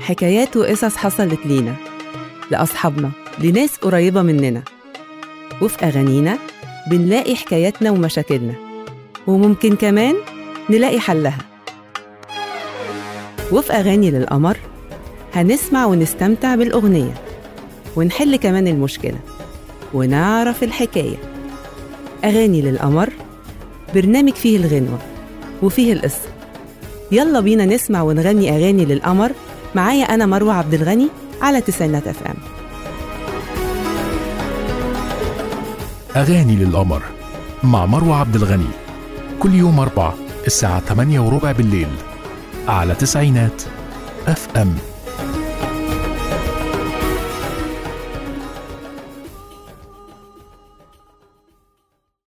حكايات وقصص حصلت لينا، لأصحابنا، لناس قريبة مننا. وفي أغانينا بنلاقي حكاياتنا ومشاكلنا، وممكن كمان نلاقي حلها. وفي أغاني للقمر هنسمع ونستمتع بالأغنية، ونحل كمان المشكلة ونعرف الحكاية. أغاني للقمر برنامج فيه الغنوة وفيه القصة. يلا بينا نسمع ونغني أغاني للقمر. معايا أنا مروة عبد الغني على تسعينات FM. أغاني للقمر مع مروة عبد الغني، كل يوم 4 الساعة 8:15 بالليل على تسعينات FM.